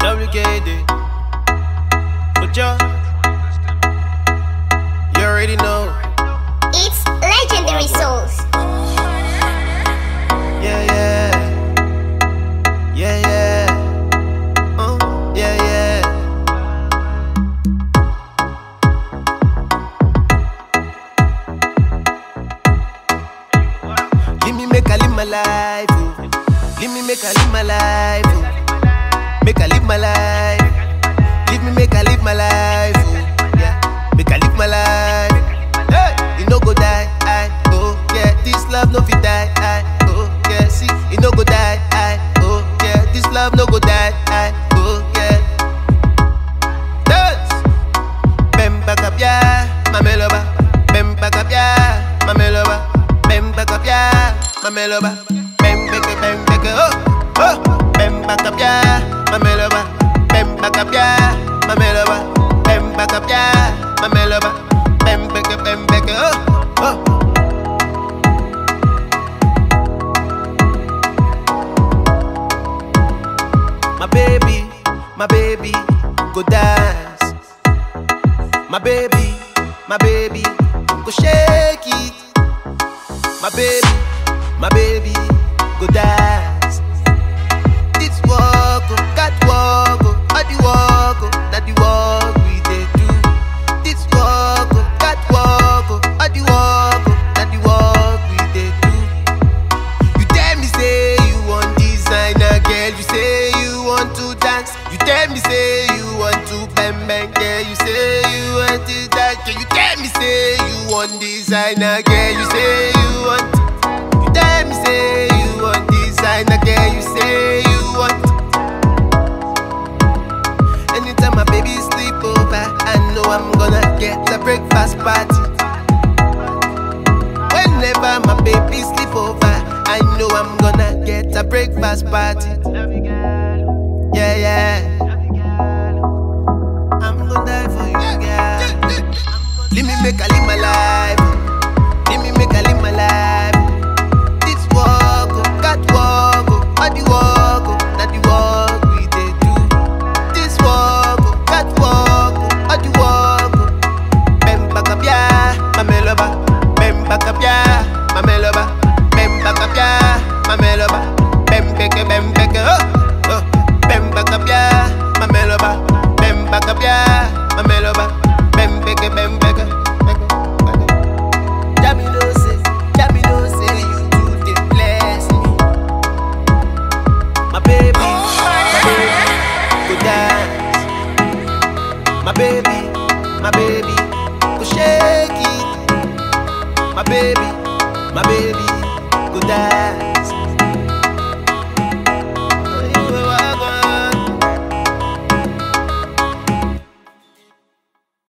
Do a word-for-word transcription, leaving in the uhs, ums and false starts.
W K D. But yo, you already know. It's Legendary Souls. Yeah, yeah. Yeah, yeah. Uh, yeah, yeah. Let me make I live my life. Oh. Let me make I live my life. Oh. Make I live my life. Leave me make I live my life. Oh. Yeah. Make I live my life. Hey, you no go die. I oh yeah. This love no fit die. I oh yeah. See, you no go die. I oh yeah. This love no go die. I oh yeah. Dance. Bem back up yeah, my meloba. Bem back up yeah, my meloba. Bem back up yeah, my meloba. Bem back up, bem back up, oh oh. Bem back up yeah, my meloba. Bem back up yeah, my meloba. Bem back up yeah, my meloba. Bem back up, bem back up, oh oh. My baby, my baby, go dance. My baby, my baby, go shake it. My baby, my baby, go dance. This walk, oh, cat walk, oh, all the walk, oh, not the walk we dey do. This walk, oh, cat walk, oh, all the walk, oh, not the walk we dey do. You tell me say you want designer, girl. You say you want to dance. You tell me say you want to bang bang, girl. You say you want to dance. Girl, you tell me say you want designer, girl. You say you want. You tell me say you want designer, girl. You say you want. Anytime my baby sleep over, I know I'm gonna get a breakfast party. Whenever my baby sleep over, I know I'm gonna get a breakfast party. Yeah, yeah. I'm gonna die for you, girl. Let me make I live my life. Let me make I live my life. This walk, oh, cat walk, oh, all the walk, oh, not the walk we dey do. This walk, oh, cat walk, oh, all the walk, oh. Bem back up, yeah, my meloba. Bem back up, yeah, my meloba. Bem back up, yeah, my meloba. Bem back up, bem back up, oh, oh. Bem back up, yeah, my meloba. Bem back up, yeah, my meloba. Bem back up, bem back up. Jammy no say, Jammy no say you do the bless me. My baby, my baby, go dance. My baby, my baby, go shake it. My baby.